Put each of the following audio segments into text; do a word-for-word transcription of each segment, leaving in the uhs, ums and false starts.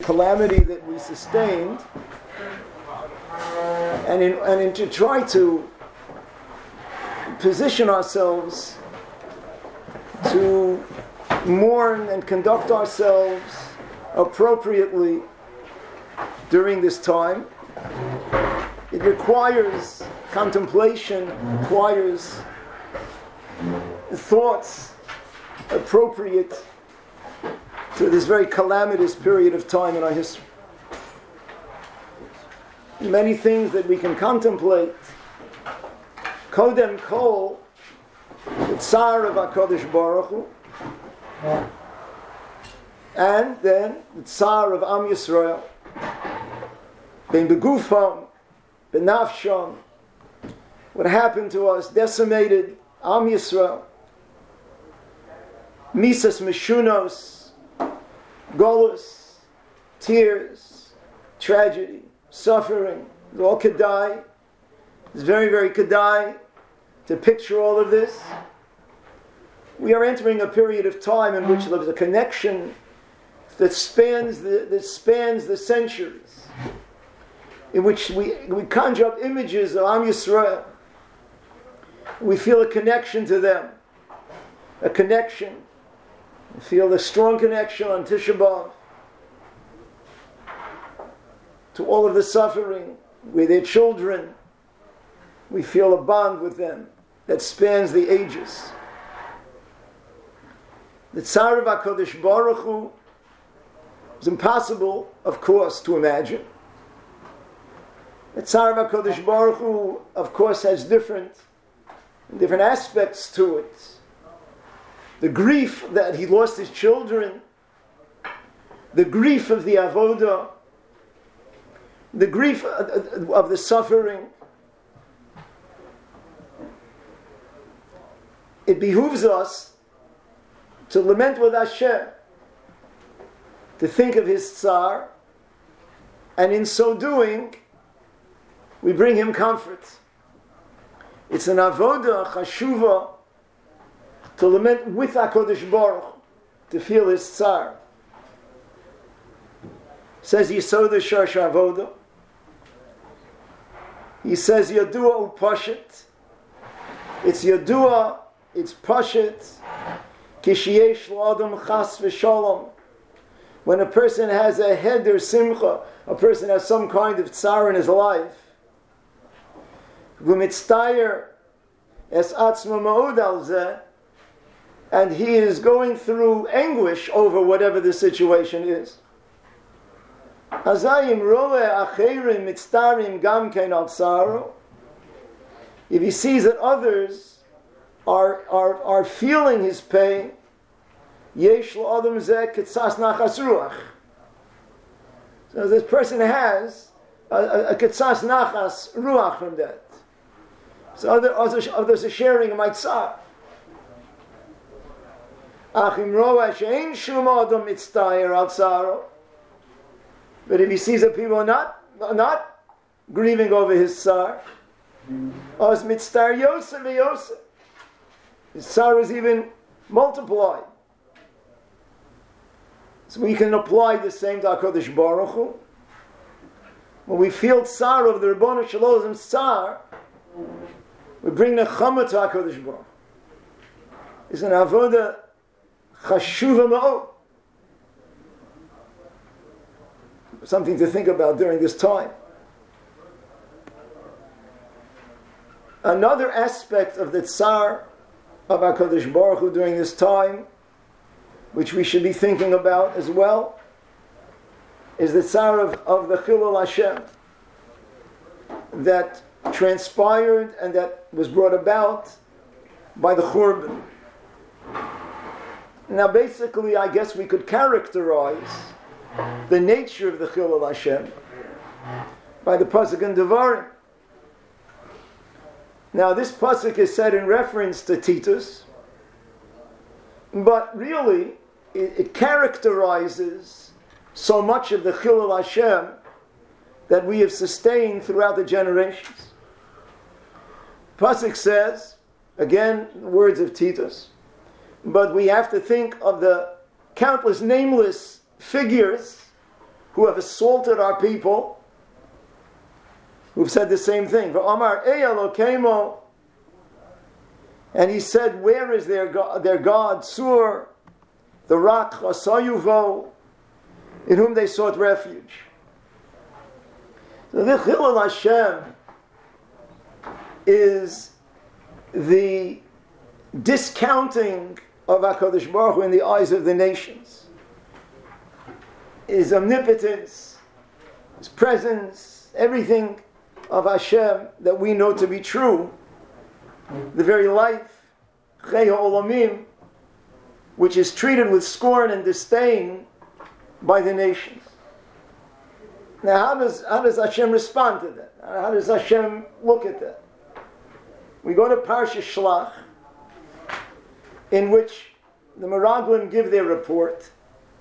calamity that we sustained, and in, and in to try to position ourselves to mourn and conduct ourselves appropriately during this time. It requires contemplation, requires thoughts appropriate to this very calamitous period of time in our history. Many things that we can contemplate. Kodem Kol, the Tsar of HaKadosh Baruch Hu, and then the Tsar of Am Yisrael, Ben Begufam, Ben Nafsham, what happened to us, decimated Am Yisrael, Misas Meshunos, Golus, tears, tragedy, suffering, it all Kedai. It's very, very Kedai to picture all of this. We are entering a period of time in which there's a connection that spans the that spans the centuries, in which we, we conjure up images of Am Yisrael. We feel a connection to them, a connection. We feel a strong connection on Tisha B'Av to all of the suffering with their children. We feel a bond with them that spans the ages. The Tsar of HaKadosh Baruch Hu is impossible, of course, to imagine. The Tsar of HaKadosh Baruch Hu, of course, has different, different aspects to it. The grief that he lost his children, the grief of the avodah, the grief of the suffering. It behooves us to lament with Hashem, to think of his tsar, and in so doing, we bring him comfort. It's an avodah, chashuva, to lament with HaKadosh Baruch, to feel his tsar. Says Yisod Shorsh Avodah. He says Yadua Upashit. It's Yadua, it's Pashit. Kishiyesh L'Adam Chas V'Shalom. When a person has a heder simcha, a person has some kind of tsar in his life, V'mitztayer Es Atzma Ma'od Al Zeh, and he is going through anguish over whatever the situation is. Azayim roe acherim mitztarim gam kein al tsaro. If he sees that others are are are feeling his pain, yesh lo adam zeh ketzas nachas ruach. So this person has a, a, a ketzas nachas ruach from that. So other, others, others are sharing my tsar. Achim roa shein shum adam mitztayer al tsaro. But if he sees that people are not are not grieving over his tsar, as mitztar yosef v'yosef, his tsar is even multiplied. So we can apply the same to HaKadosh Baruch Hu. When we feel tsar over the Ribono Shel Olam's tsar, we bring the chama to HaKadosh Baruch Hu. It's an avodah chashuva ma'od. Something to think about during this time. Another aspect of the tsar of HaKadosh Baruch Hu during this time, which we should be thinking about as well, is the tsar of, of the Chilul Hashem that transpired and that was brought about by the Churban. Now basically, I guess we could characterize the nature of the Chilul Hashem by the pasuk in Devarim. Now this pasuk is said in reference to Titus, but really it, it characterizes so much of the Chilul Hashem that we have sustained throughout the generations. Pasuk says, again, the words of Titus, but we have to think of the countless nameless figures who have assaulted our people, who've said the same thing. V'amar Eya Elokeimo, and he said, where is their God, their God, Sur, the rock, Chasayuvo, in whom they sought refuge. So the Chilul Hashem is the discounting of HaKadosh Baruch Hu in the eyes of the nations. His omnipotence, His presence, everything of Hashem that we know to be true, the very life, Chei HaOlamim, which is treated with scorn and disdain by the nations. Now, how does how does Hashem respond to that? How does Hashem look at that? We go to Parsha Shlach, in which the Meraglim give their report,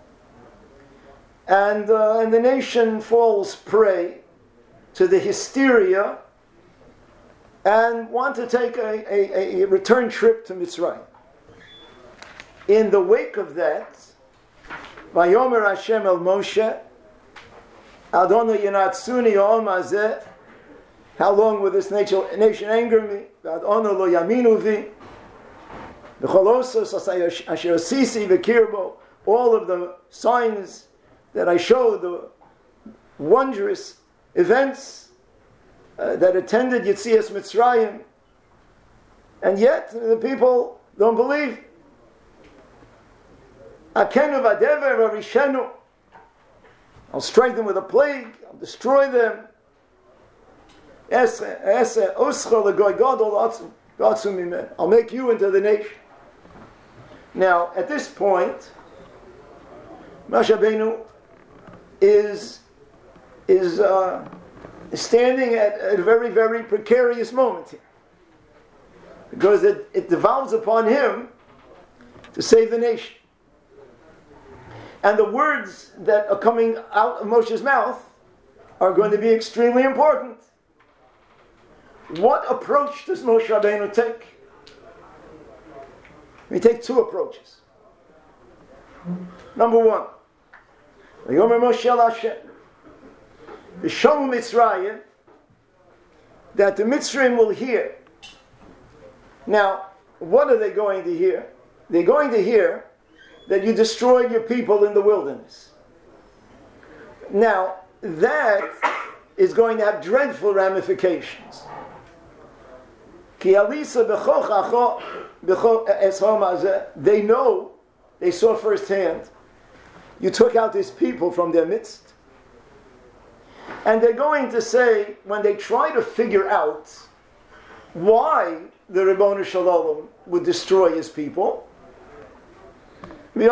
and uh, and the nation falls prey to the hysteria and want to take a, a, a return trip to Mitzrayim. In the wake of that, Vayomer Hashem el Moshe, Adonai Yinatsuni Om Hazeh, how long will this nation, nation anger me? Adonai lo yaminu vi. V'cholosos asher osisi v'kirbo, all of the signs that I showed, the wondrous events uh, that attended Yetzias Mitzrayim, and yet the people don't believe. Akenu v'adever v'rishenu, I'll strike them with a plague, I'll destroy them. I'll make you into the nation. Now, at this point, Moshe Rabbeinu is is uh, standing at a very, very precarious moment here, because it, it devolves upon him to save the nation. And the words that are coming out of Moshe's mouth are going to be extremely important. What approach does Moshe Rabbeinu take? We take two approaches. Number one, Vayomer Moshe el Hashem, V'shomu Mitzrayim, that the Mitzrayim will hear. Now, what are they going to hear? They're going to hear that you destroyed your people in the wilderness. Now, that is going to have dreadful ramifications. They know, they saw firsthand, you took out these people from their midst. And they're going to say, when they try to figure out why the Ribono Shel Olam would destroy his people, they're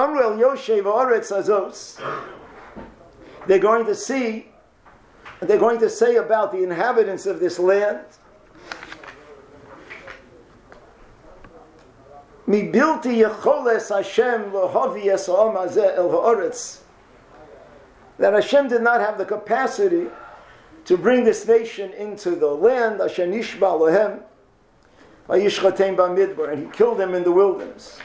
going to see, they're going to say about the inhabitants of this land, that Hashem did not have the capacity to bring this nation into the land, and he killed them in the wilderness.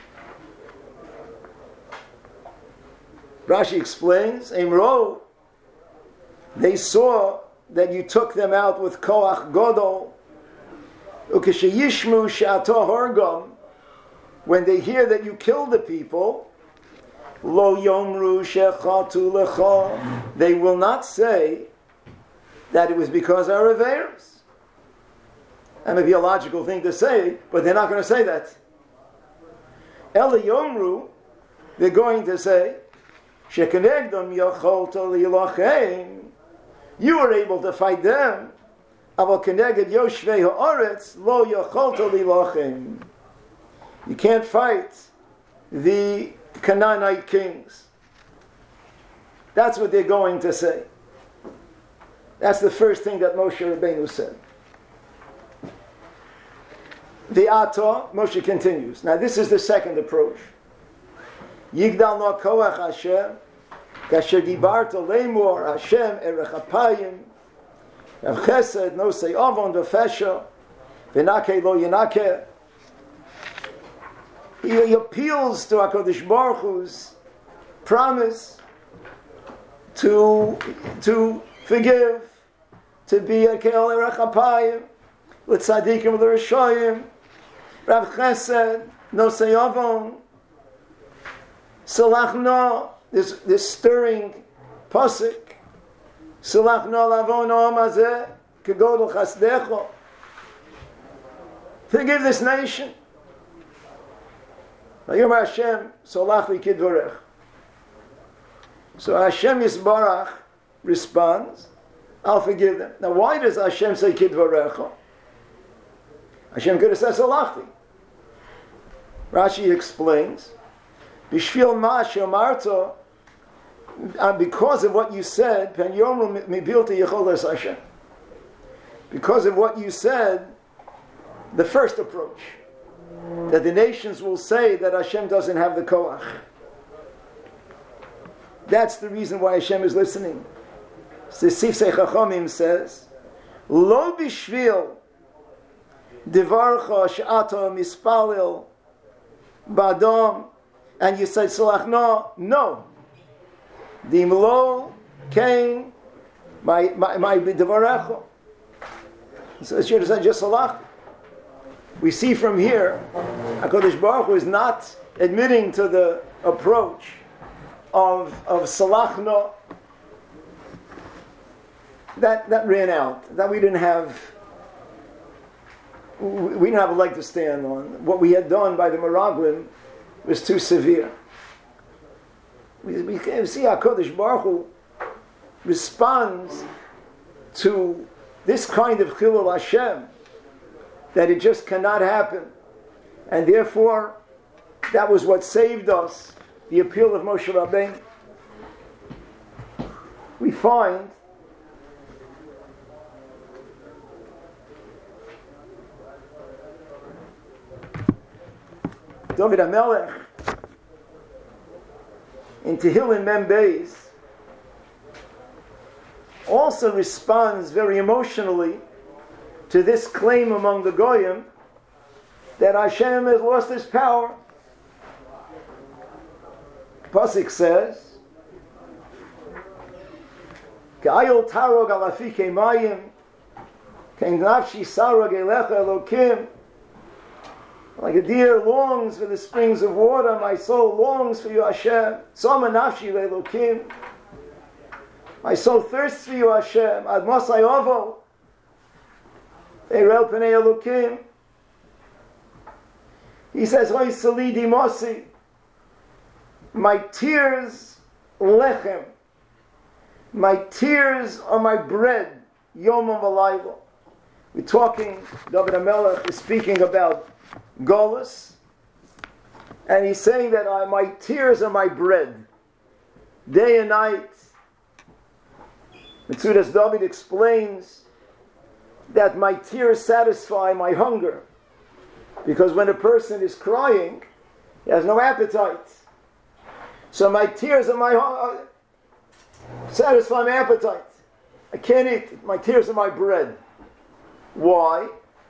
Rashi explains, Emro, they saw that you took them out with koach godol, ukesheyishmu she'ato horgam, when they hear that you killed the people, lo yomru shechatu lecha, they will not say that it was because of our averos. That may be a logical thing to say, but they're not going to say that. Ela yomru, they're going to say, shekenegdom yacholta lilachem, you were able to fight them, aval keneged yoshvei haaretz lo yacholta lilachem. You can't fight the Canaanite kings. That's what they're going to say. That's the first thing that Moshe Rabbeinu said. The Atah, Moshe continues. Now this is the second approach. Yigdal no koach Hashem, kasher dibarta lemor Hashem erech apayim, av chesed no say avon v'fesha, v'nakeh lo yenakeh. He, he appeals to HaKadosh Baruch Hu's promise to, to forgive, to be a Keol Erechapayim, with Tzadikim, with Rishoyim, Rav Chesed, No Seyavon, Salachno, this, this stirring pasuk, Salachno Lavon Oam Hazeh, Kegodol Chasdecho. Forgive this nation. Vayom Hashem, Solach li kidvorech. So Hashem Yisbarach responds, I'll forgive them. Now why does Hashem say kidvorecha? Hashem could have said Solachli. Rashi explains, Bishvil ma shemarto, and because of what you said, Pen Yomru mibilti yecholas Hashem. Because of what you said, the first approach, that the nations will say that Hashem doesn't have the koach. That's the reason why Hashem is listening. The Sifsei Chachamim says, Lo bishvil divarcha she'ata mispalil badom, and you say Salachno, no. Dimlo came my my my divarecha. So it should have said just Salach. We see from here, HaKadosh Baruch Hu is not admitting to the approach of of Salachno. That that ran out. That we didn't have. We didn't have a leg to stand on. What we had done by the Meraglim was too severe. We, we can see HaKadosh Baruch Hu responds to this kind of Chilul Hashem, that it just cannot happen. And therefore, that was what saved us, the appeal of Moshe Rabbeinu. We find David HaMelech in Tehillim Mem Beis also responds very emotionally to this claim among the Goyim that Hashem has lost his power. Pasuk says, Ka'ayol tarog alafi kemayim, kein nafshi sarog elecha elokim. Like a deer longs for the springs of water, my soul longs for you, Hashem. Sama nafshi le'elokim. My soul thirsts for you, Hashem. Ad masai ovo. Eirel pnei elokim. He says, Hoi salidi mosi. My tears, lechem. My tears are my bread, yomam v'laylo. We're talking, David HaMelech is speaking about Golus, and he's saying that I, my tears are my bread, day and night. Metzudas David explains that my tears satisfy my hunger, because when a person is crying, he has no appetite. So my tears are my hunger, satisfy my appetite. I can't eat. My tears are my bread. Why?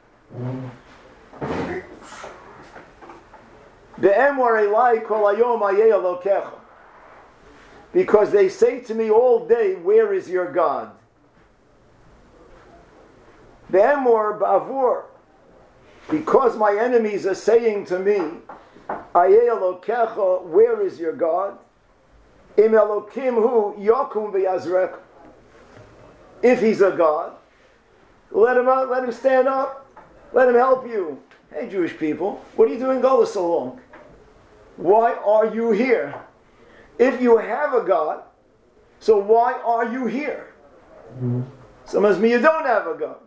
Because they say to me all day, where is your God? Because my enemies are saying to me, where is your God? If he's a God, let him out, let him stand up, let him help you. Hey, Jewish people, what are you doing Golus so long? Why are you here? If you have a God, so why are you here? Mm-hmm. So must mean you don't have a God.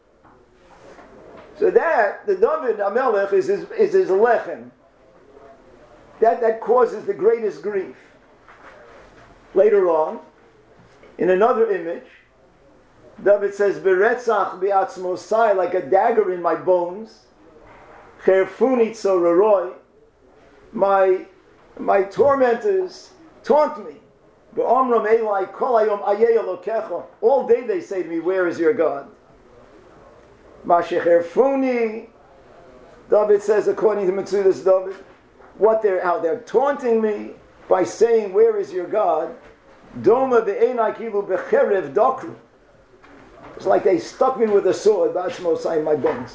So that, the David HaMelech is his, is his lechem. That, that causes the greatest grief. Later on, in another image, David says, Beretzach bi'atzmosai, like a dagger in my bones. Cherfuni tzororoi, my my tormentors taunt me. Be'omram elai kol hayom ayeh elokecha. All day they say to me, where is your God? Ma shecherfuni, David says, according to Metzudas David, what they're how they're taunting me by saying, where is your God? Doma be'enai kilu becherev dokru. It's like they stuck me with a sword, ba'atzmosai, in my bones.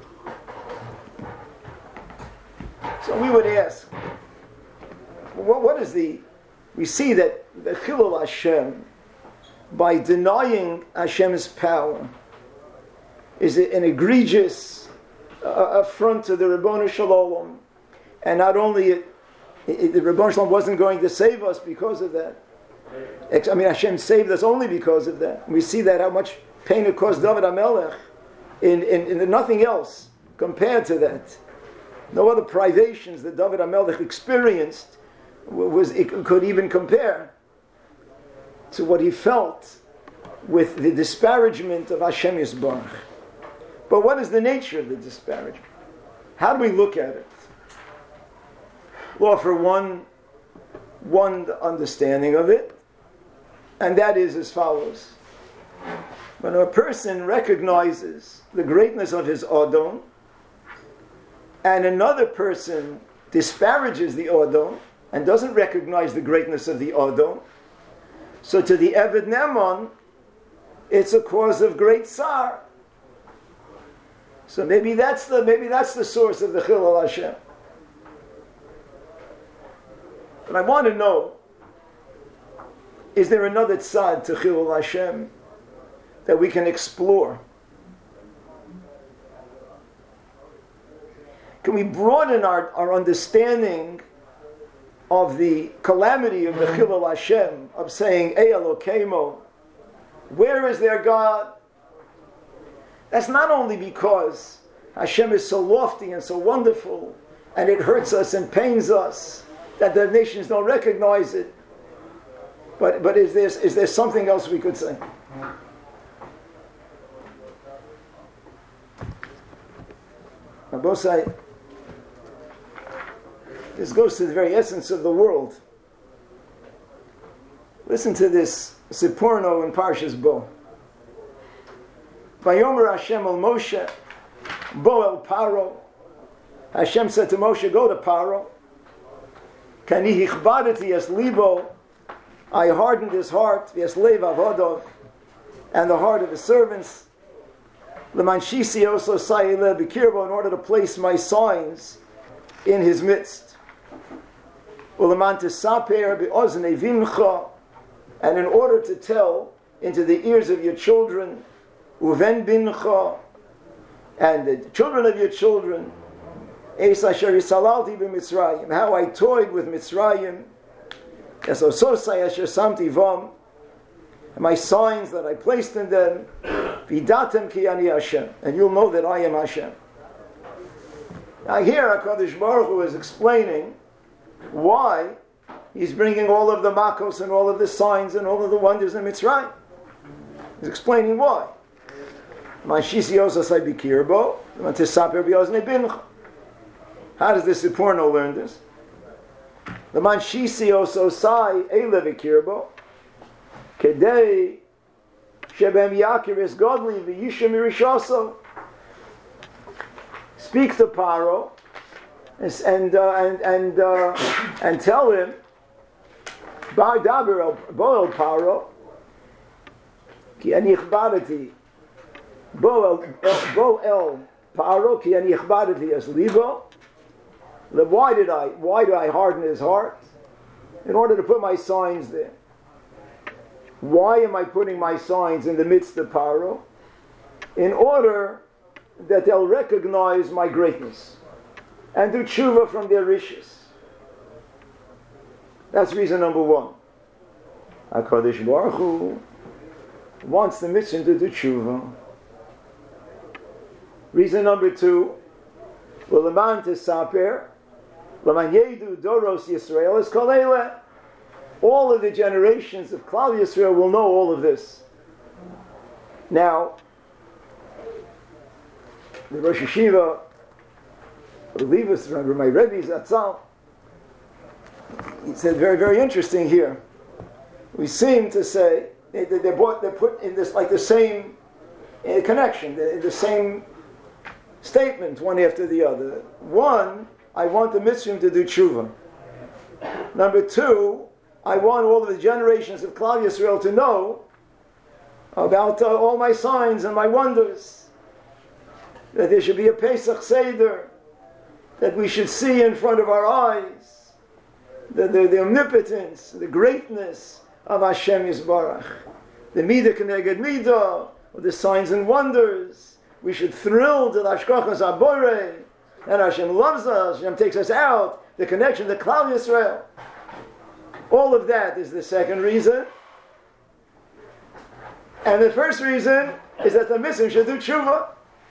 So we would ask, what, what is the... We see that the Chilul Hashem, by denying Hashem's power, is an egregious uh, affront to the Ribono Shel Olam. And not only it, it, the Ribono Shel Olam wasn't going to save us because of that. I mean, Hashem saved us only because of that. We see that how much pain it caused David HaMelech in, in, in nothing else compared to that. No other privations that David HaMelech experienced was it could even compare to what he felt with the disparagement of Hashem Yisbarach. But what is the nature of the disparagement? How do we look at it? We'll offer one, one understanding of it, and that is as follows. When a person recognizes the greatness of his Adon, and another person disparages the Adon, and doesn't recognize the greatness of the Adon, so to the Eved Neman, it's a cause of great tsar. So maybe that's the maybe that's the source of the Chilul Hashem. But I want to know, is there another tzad to Chilul Hashem that we can explore? Can we broaden our, our understanding of the calamity of the Chilul Hashem, of saying, Ey Elokeinu, where is their God? That's not only because Hashem is so lofty and so wonderful, and it hurts us and pains us, that the nations don't recognize it, but, but is, there, is there something else we could say? Rabosai, this goes to the very essence of the world. Listen to this Sipurno in Parshas Bo. Vayomer Hashem el Moshe, Bo el Paro. Hashem said to Moshe, go to Paro. Kani hichbadeti es libo. I hardened his heart, v'es lev avodov, and the heart of his servants. L'man shisi oso sayile b'kirbo, in order to place my signs in his midst. U'leman tesaper be'oznei vincha, and in order to tell into the ears of your children, uven bincha, and the children of your children, es asher yisalalti b'Mitzrayim, how I toyed with Mitzrayim, es ososai asher samti vam, and my signs that I placed in them, vidatem ki ani Hashem, and you'll know that I am Hashem. Now here HaKadosh Baruch Hu is explaining why he's bringing all of the makos and all of the signs and all of the wonders in Mitzrayim. He's explaining why. How does this Sipurno learn this? The man shisi oso sai ele v'kirbo kedei shebem yakir is godly v'yishem irishoso. Speak to Paro and uh, and and uh, and tell him Bar daber el bo el Paro ki ani ichbadati bo el bo el Paro ki ani ichbadati as libo. Why did I why do I harden his heart? In order to put my signs there. Why am I putting my signs in the midst of Paro? In order that they'll recognize my greatness and do tshuva from their riches. That's reason number one. HaKadosh Baruch Hu wants the mission to do tshuva. Reason number two, L'leman tesaper, L'man yedu doros Yisrael es kol eileh. All of the generations of Klal Yisrael will know all of this. Now, the Rosh Hashiva, the Levis, remember my Rebbe Zatzal, he said very, very interesting here. We seem to say they, they, they're, bought, they're put in this like the same uh, connection, the, the same statement, one after the other. One, I want the Mitzvah to do tshuva. Number two, I want all of the generations of Klal Yisrael to know about uh, all my signs and my wonders. That there should be a Pesach Seder, that we should see in front of our eyes the, the, the omnipotence, the greatness of Hashem Yisbarach. The Midah Keneged Midah, the signs and wonders. We should thrill to the Hashkachas HaBorei, and Hashem loves us, Hashem takes us out, the connection to Klal Yisrael. All of that is the second reason. And the first reason is that the Mitzvah should do tshuva.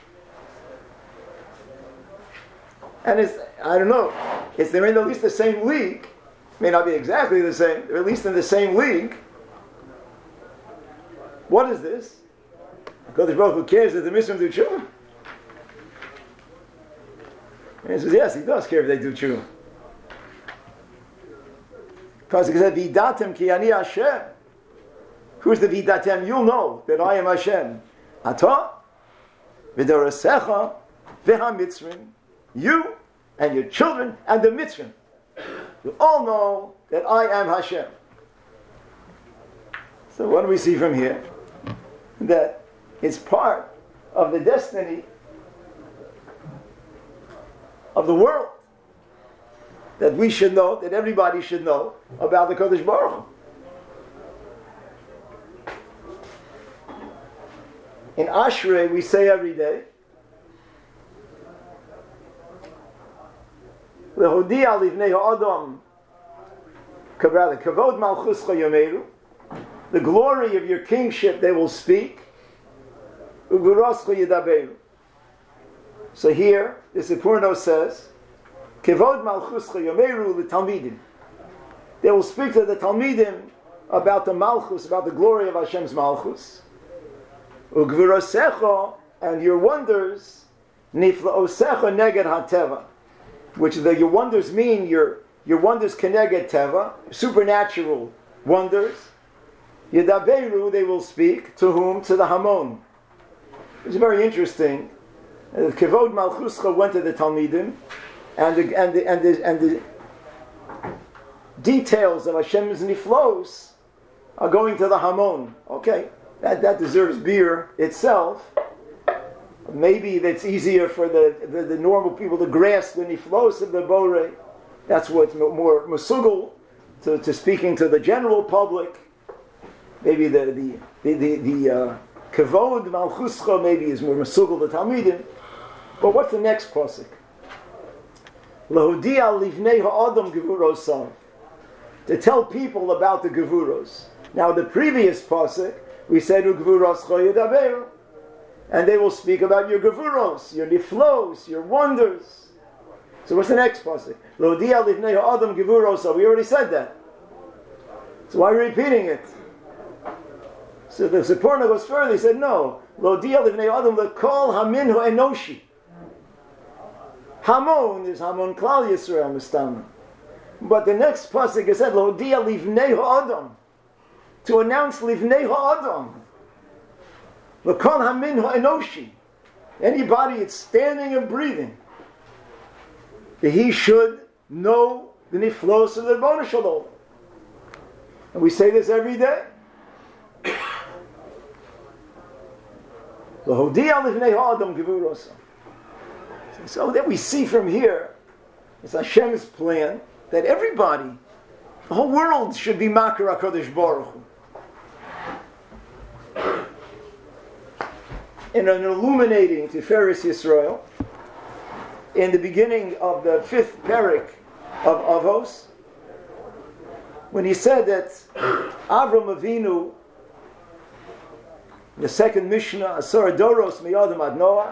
And it's, I don't know, it's they're in at least the same league. May not be exactly the same, they're at least in the same league. What is this? Kodesh Baruch Hu cares that the Mitzvah do tshuva? And he says, yes, he does care if they do tshuva. Because he said, Vidatem ki ani Hashem. Who's the Vidatem? You'll know that I am Hashem. Ata, v'dorasecha, v'ha-mitzrim. You and your children and the mitzrim. You all know that I am Hashem. So what do we see from here? That it's part of the destiny of the world that we should know, that everybody should know about the Kodesh Baruch Hu. In Ashrei we say every day, Lehodia livnei ha'adam, rather, kavod malchuscha yomeru, the glory of your kingship they will speak, ugurascha yidaberu. So here, the Sipurno says, kavod malchuscha yomeru l'talmidim. They will speak to the Talmidim about the malchus, about the glory of Hashem's malchus. Ugvurasecha, and your wonders, niflaosecha neged hateva, which the, your wonders mean your your wonders keneged teva, supernatural wonders. Yedaberu, they will speak to whom? To the Hamon. It's very interesting. Uh, Kevod Malchuscha went to the Talmidim, and the and the and the, and the details of Hashem's niflos are going to the Hamon. Okay, that that deserves beer itself. Maybe that's easier for the, the, the normal people to grasp the niflos of the Borei. That's what's more masugul to, to speaking to the general public. Maybe the the the the, the uh, kavod malchuscha maybe is more masugul to Talmidim. But what's the next pasuk? Lahodia livnei ha'adam gevurosav, to tell people about the gevuros. Now the previous pasuk we said ugvuroscha yedaberu. And they will speak about your gevuros, your niflos, your wonders. So what's the next pasuk? Lodia livnei ha'adam gevuros. We already said that. So why are we repeating it? So the Sipurna goes further. He said, no. Lodia livnei ha'adam lekol hamin ha'enoshi. Hamon is Hamon Klal Yisrael Mistama. But the next pasuk is said, Lodia livnei ha'adam, to announce livnei ha'adam. L'kol hamin ha'enoshi, anybody that's standing and breathing, that he should know the niflos of the Ribono Shel Olam. And we say this every day. L'hodia livnei ha'adam gevurosa. So that we see from here, it's Hashem's plan that everybody, the whole world, should be Makar HaKadosh Baruch Hu. In an illuminating Tiferes Yisrael, in the beginning of the fifth parak of Avos, when he said that Avram Avinu, the second Mishnah, Asar Doros Miyadam Ad Noach,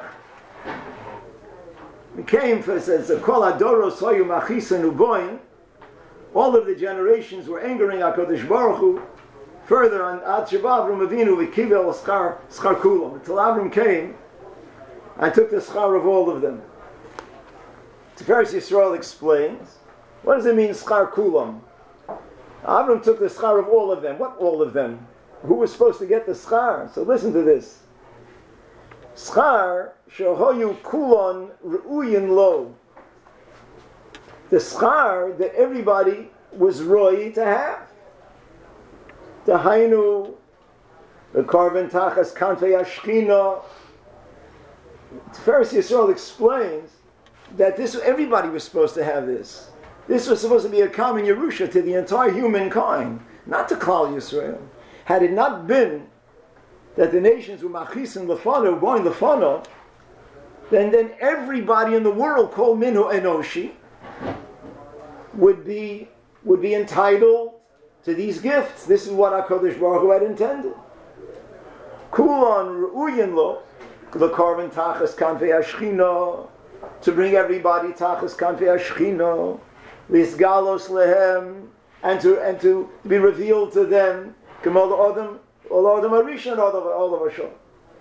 became, for says, Kol Adoros Hoyu Machisan Uboin, all of the generations were angering HaKadosh Baruch Hu. Further on, Ad Sheba Avram Avinu v'kivel schar schar kulam, until Avram came and took the schar of all of them. Tiferes Yisrael explains, what does it mean schar kulam? Avram took the schar of all of them. What all of them? Who was supposed to get the schar? So listen to this. Schar shehoyu kulon re'uyin lo. The schar that everybody was roy to have. the Hainu, the Korban Tachas Kanfei Ashchina. Tiferes Yisrael explains that this everybody was supposed to have this. This was supposed to be a common Yerusha to the entire humankind, not to Klal Yisrael. Had it not been that the nations were Machisin Lefano, going Lefano, then then everybody in the world called Minhu Enoshi would be would be entitled to these gifts. This is what HaKadosh Baruch Hu had intended. Kulan Ru'uyin Lo, the Korban Tachas Kanfei Ashchina, to bring everybody Tachas Kanfei Ashchina, Lisgalos Lehem, and to and to be revealed to them, Kemal Adam, all Adam Arishan, all of all of Hashem.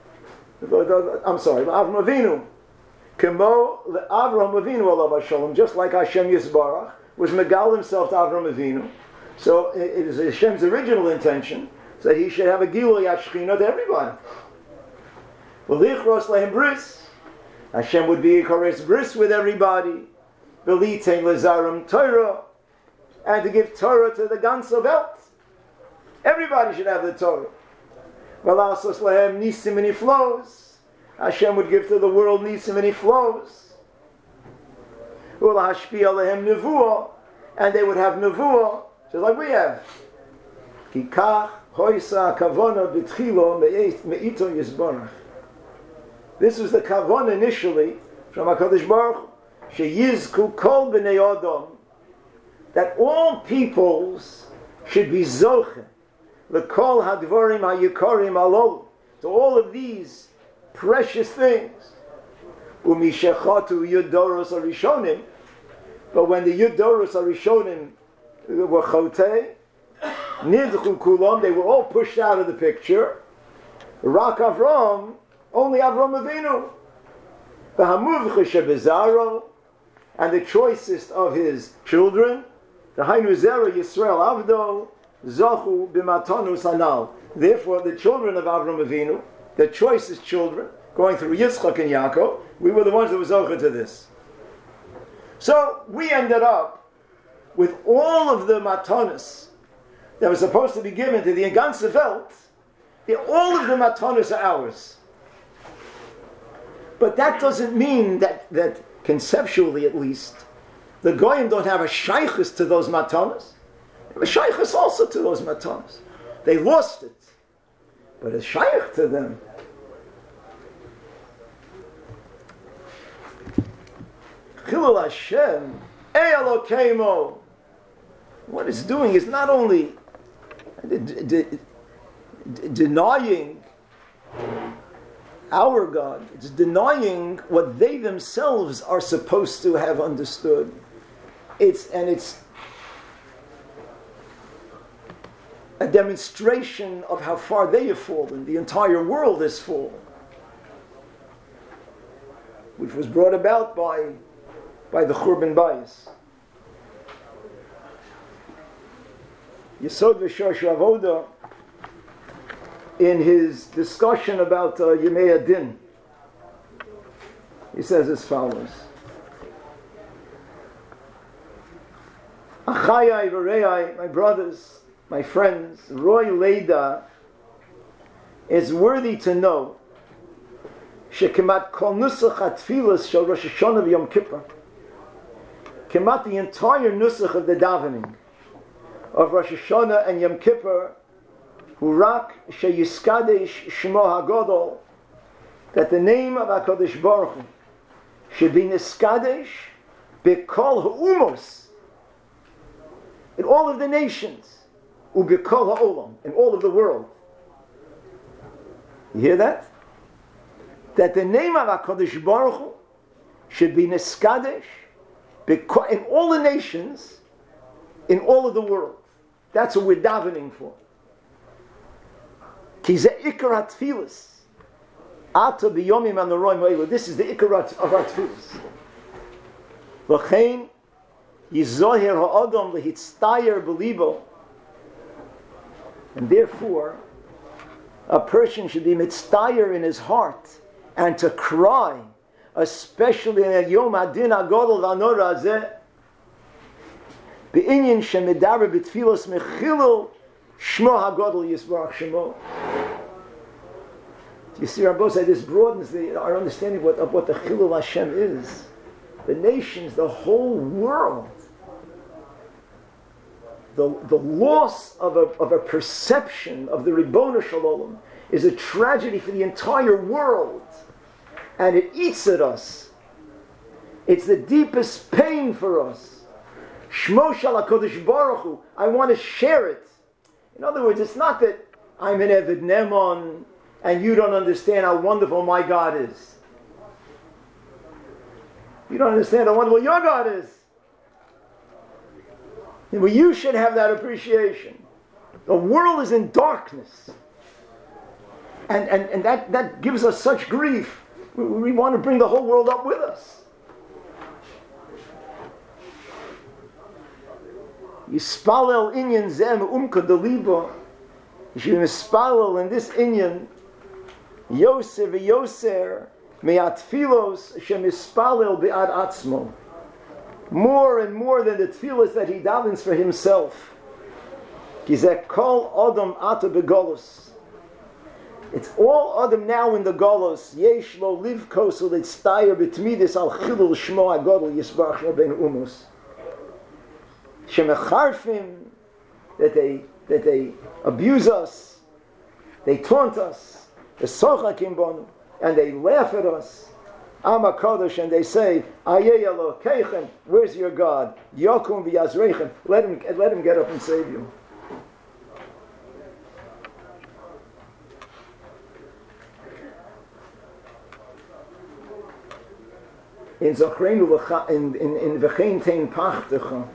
I'm sorry, Avram Avinu, Kemo Avram Avinu, all of Hashem, just like Hashem Yisbarach was Megal himself to Avram Avinu. So it is Hashem's original intention that he should have a Gilui Ashchina to everybody. V'lichros lehem bris, Hashem would be a chorus bris with everybody. V'litein lezarim Torah, and to give Torah to the ganze Welt. Everybody should have the Torah. V'lasos lehem nisim and flows. Hashem would give to the world nisim and flows. V'lahashpia lehem nevuah, and they would have nevuah, just like we have. Kikach hoisa kavona b'tchilo me'ito yisborach. This was the kavon initially from HaKadosh Baruch Hu, sheyizku kol b'nei Adam, that all peoples should be zoche l'kol hadvarim ha'yukarim alolu, to all of these precious things. Umishechatu yudoros arishonim, but when the yudoros arishonim were chotei, nidchu kulam, they were all pushed out of the picture. Rak Avram, only Avram Avinu. V'hamuvcha shebezaro, and the choicest of his children, the Hainu Zera Yisrael Avdo, Zochu b'matanus hanal. Therefore, the children of Avram Avinu, the choicest children, going through Yitzchak and Yaakov, we were the ones that were zocha to this. So we ended up with all of the matanos that was supposed to be given to the ganze Welt. All of the matanos are ours. But that doesn't mean that, that conceptually at least, the Goyim don't have a shaykhus to those matanos. They have a shaykhus also to those matanos. They lost it. But a shaykh to them. Chilul Hashem, Elokeimo. What it's doing is not only de- de- de- denying our God, it's denying what they themselves are supposed to have understood. It's and it's a demonstration of how far they have fallen. The entire world has fallen, which was brought about by by the Churban Bayis. Yesod V'Shor Avoda, in his discussion about uh, Yemei Adin, he says as follows: Achayai v'rei, my brothers, my friends, Roy Leida is worthy to know shekemat kol nusach hatfilas shel Rosh Hashanah v'Yom Kippur, kemat the entire nusach of the davening of Rosh Hashanah and Yom Kippur, Hurak sheyiskadesh shmo hagodol, that the name of HaKadosh Baruch Hu should be niskadesh b'kol ha'umos, in all of the nations, u'b'kol ha'olam, in all of the world. You hear that? That the name of HaKadosh Baruch Hu should be niskadesh in all the nations, in all of the world. That's what we're davening for. Ki ze ikar hatfilas. Ata biyomim anoroim oilu. This is the ikar of our tfilas. V'chein yizoher ha'adam lehitztayer b'libo. And therefore, a person should be mitztayer in his heart and to cry, especially in a yom adin agodol v'anora hazeh, be'inyan shemedare b'tfilos mechilul Shmo HaGadol Yisbarach Shemo. You see, Rabbi said this broadens the, our understanding of what, of what the Chilul Hashem is. The nations, the whole world. The, the loss of a, of a perception of the Ribono Shel Olam is a tragedy for the entire world. And it eats at us. It's the deepest pain for us. Shmo Shel HaKadosh Baruch Hu. I want to share it. In other words, it's not that I'm an Eved Neman and you don't understand how wonderful my God is. You don't understand how wonderful your God is. Well, you should have that appreciation. The world is in darkness. And, and, and that, that gives us such grief. We, we want to bring the whole world up with us. Yispalel inyan zem umka deliba. You should mispalel in this inyan. Yoser v'yoser me'at filos shem mispalel be'ad atzmo. More and more than the tefillas that he davens for himself. Kizek kol adam ata begolus. It's all adam now in the golos. Yesh lo liv kosel etztayer b'tmidis al chilul shmo hagadol yisbarach shmo ben umus. Shemecharfim, that they that they abuse us, they taunt us, v'sochakim bonu, and they laugh at us. Am HaKadosh, and they say, Ayeh Elokeichem, where's your God? Yokum v'yazreichem, let him let him get up and save you. In Zochreinu in in in V'chein Tein Pachtecha.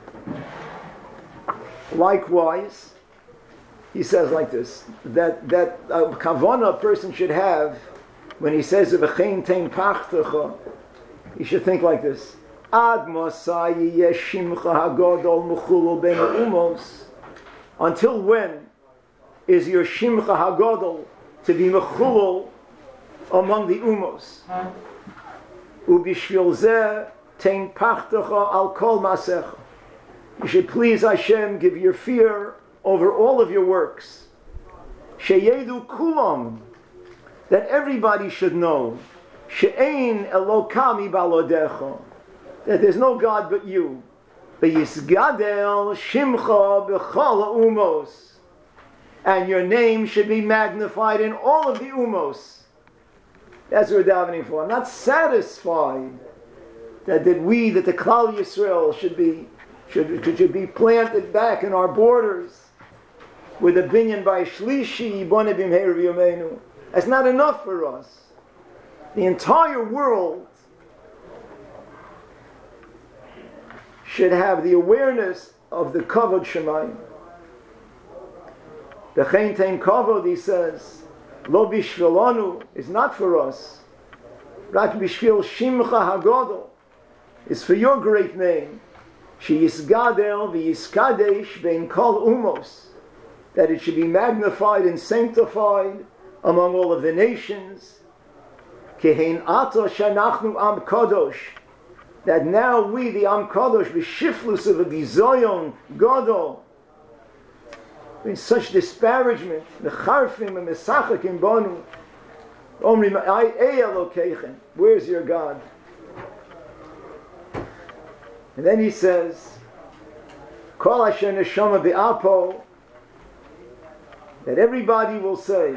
Likewise, he says like this, that that a kavanah a person should have when he says v'chein tein pachtecha, he should think like this: Ad masai yeshimcha hagadol mechulul ben umos. Until when is your shimcha hagadol to be mechulul among the umos? Ubishvil zeh tein pachtecha al kol masecha. You should please Hashem, give your fear over all of your works. Sheyedu kulam, that everybody should know. She'ein elokami balodecha, that there's no God but you. V'yisgadel shimcha b'chol umos, and your name should be magnified in all of the umos. That's what we're davening for. I'm not satisfied that, that we, that the Klal Yisrael should be Should, should be planted back in our borders with a binyan by Shlishi Yiboneh B'mheira V'yomeinu. That's not enough for us. The entire world should have the awareness of the Kavod Shemayim. The Chen Tein Kavod, he says, Lo Bishvilanu is not for us. Rak Bishvil Shimcha Hagadol is for your great name. She yisgadel v'yiskadesh bein kol umos, that it should be magnified and sanctified among all of the nations. Kehein ato shanachnu am kadosh, that now we, the am kadosh, b'shiflus of a bizoyon gadol, in such disparagement, mecharfim and mesachakim bonu, omrim ay elokeichem, where's your God? And then he says, Kol asher neshama be'apo, that everybody will say,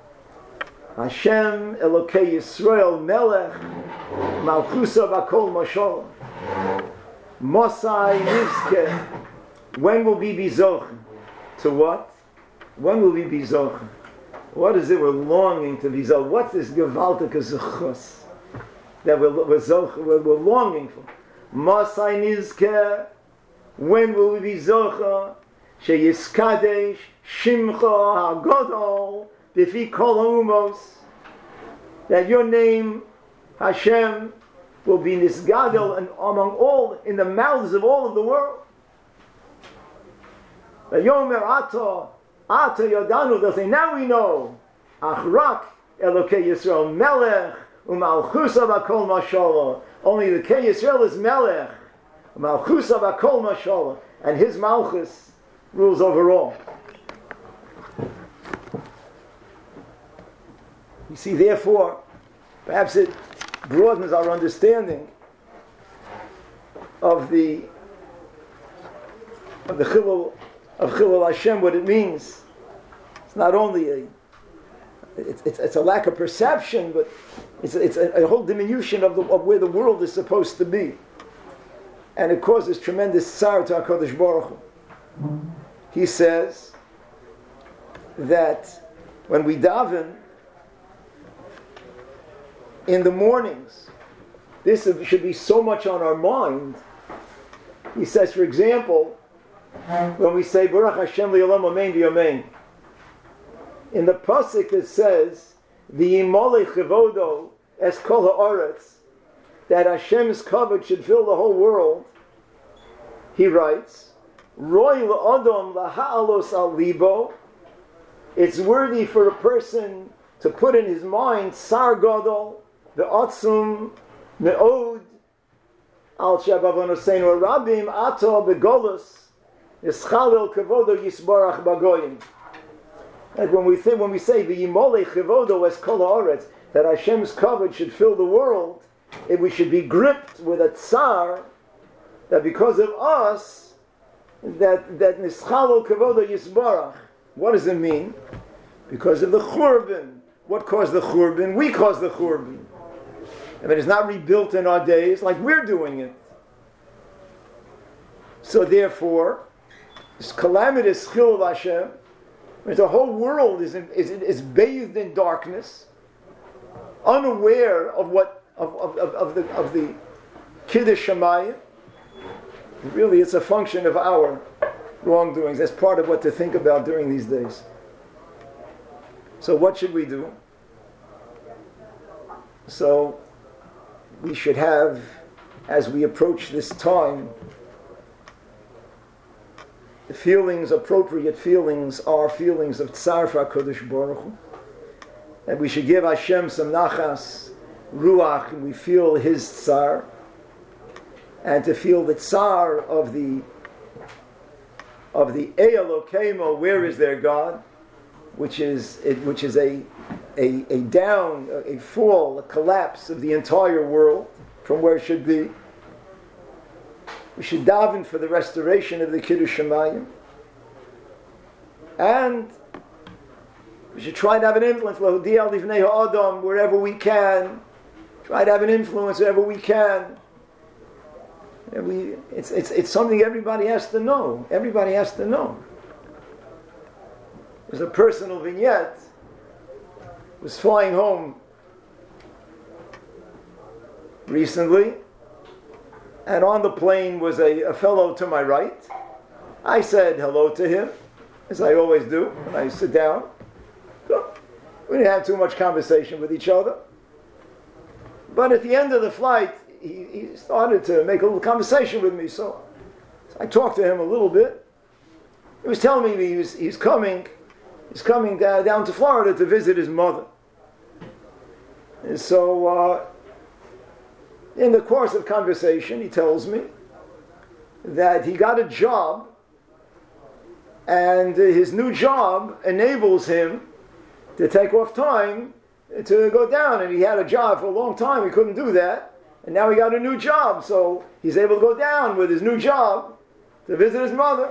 Hashem Elokei Yisrael Melech Malchusa Bakol Mashol Mosai Nizke. When will we be zochen? To what? When will we be zochen? What is it we're longing to be zochen? What's this gewaltige zuchus that we're, we're, zochen, we're, we're longing for? Masai Nizke, when will we be zocha? Sheyiskadesh Shimcha HaGadol B'fi Kol HaUmos, that your name Hashem will be nisgadol and among all, in the mouths of all of the world. Yomer Ata Ata Yodanu, they'll say, now we know Achrak Elokei Yisrael Melech Umalchusa Bakol Mashallah. Only the Kei Yisrael is Melech, Malchusa Bakol Mashallah, and his Malchus rules over all. You see, therefore, perhaps it broadens our understanding of the of the chilul of chilul Hashem, what it means. It's not only a it's, it's, it's a lack of perception, but it's a, it's a, a whole diminution of the, of where the world is supposed to be, and it causes tremendous tsar to HaKadosh Baruch Hu. He says that when we daven in the mornings, this should be so much on our mind. He says, for example, when we say Baruch Hashem li'olam amen v'yamein, in the pasuk it says v'yimolei chivodo es kol ha'aretz, that Hashem's kavod should fill the whole world. He writes, Roy la'adam laha'alos al libo, it's worthy for a person to put in his mind sar gadol ve'atzum me'od al shabavonoseinu rabim ato begolus yischalil kavodo yisbarach bagoyim. And when we think, when we say v'yimolei chivodo es kol ha'aretz, that Hashem's kavod should fill the world, if we should be gripped with a tsar, that because of us, that that nischalil kavodo yisbarach. What does it mean? Because of the churban. What caused the churban? We caused the churban. I mean, it's not rebuilt in our days like we're doing it. So therefore, this calamitous chilul Hashem, the whole world is, in, is is bathed in darkness, unaware of what of of, of, of the of the kiddush shamayim. Really, it's a function of our wrongdoings. That's part of what to think about during these days. So what should we do? So we should have, as we approach this time, the feelings, appropriate feelings, are feelings of tsar for HaKadosh Baruch Hu. That we should give Hashem some nachas, ruach, and we feel His tsar, and to feel the tsar of the of the Elokeimo, where is their God, which is it, which is a, a a down, a fall, a collapse of the entire world from where it should be. We should daven for the restoration of the Kiddush Shamayim, and we should try to have an influence wherever we can. Try to have an influence wherever we can. And we, it's, it's, it's something everybody has to know. Everybody has to know. There's a personal vignette. Was flying home recently, and on the plane was a, a fellow to my right. I said hello to him, as I always do when I sit down. We didn't have too much conversation with each other. But at the end of the flight, he, he started to make a little conversation with me. So, so I talked to him a little bit. He was telling me he was, he's coming, he's coming down, down to Florida to visit his mother. And so, uh, in the course of conversation, he tells me that he got a job, and his new job enables him to take off time to go down. And he had a job for a long time, he couldn't do that. And now he got a new job, so he's able to go down with his new job to visit his mother.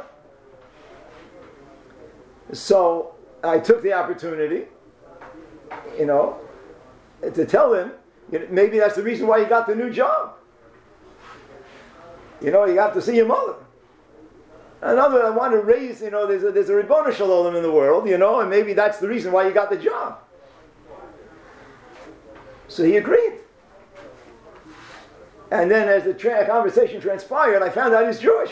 So I took the opportunity, you know, to tell him, you know, maybe that's the reason why you got the new job. You know, you got to see your mother. Another, I want to raise, you know, there's a, there's a Ribbon Shalom in the world, you know, and maybe that's the reason why you got the job. So he agreed. And then as the tra- conversation transpired, I found out he's Jewish.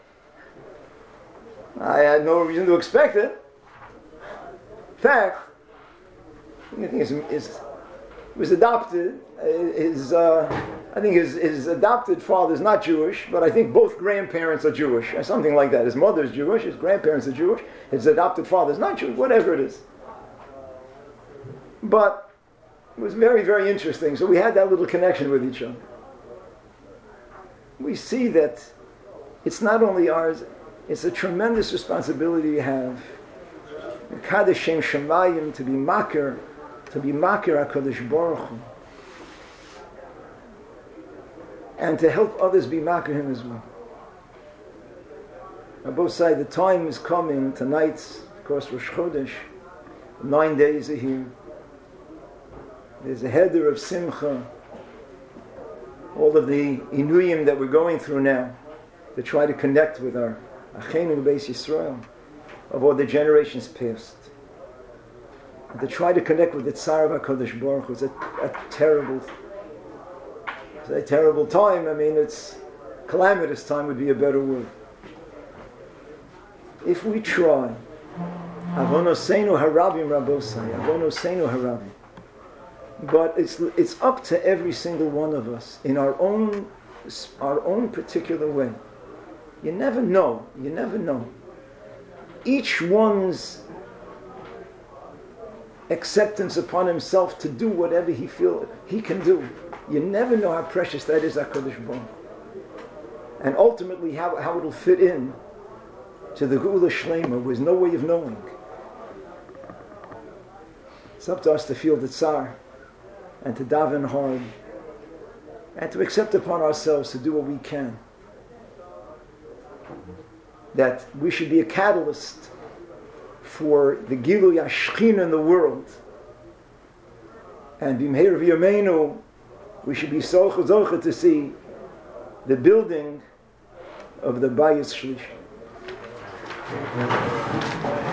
I had no reason to expect it. In fact, I think his, his, was adopted. His, uh, I think his, his adopted father is not Jewish, but I think both grandparents are Jewish, or something like that. His mother's Jewish, his grandparents are Jewish, his adopted father is not Jewish, whatever it is. But it was very, very interesting. So we had that little connection with each other. We see that it's not only ours, it's a tremendous responsibility you have. Kaddish Shem Shemayim, to be makir to be makir HaKadosh Baruch Hu, and to help others be makir Him as well. On both sides, the time is coming. Tonight's, of course, Rosh Chodesh. Nine days are here. There's a header of Simcha. All of the Inuyim that we're going through now to try to connect with our Achenu Beis Yisrael of all the generations past. And to try to connect with the Tzar of HaKadosh Baruch Hu. It's a, a terrible, it's a terrible time. I mean, it's calamitous time would be a better word. If we try, Avonoseinu harabim rabosai, Avonoseinu harabim. But it's it's up to every single one of us in our own our own particular way. You never know. You never know. Each one's acceptance upon himself to do whatever he feels he can do. You never know how precious that is, HaKadosh Baruch Hu. And ultimately how, how it'll fit in to the Geula Shlema, there's no way of knowing. It's up to us to feel the Tsar and to daven hard and to accept upon ourselves to do what we can. That we should be a catalyst for the Gilui HaShechina in the world. And B'mheir V'yameinu, we should be Socha Zocha to see the building of the Bayis Shlish.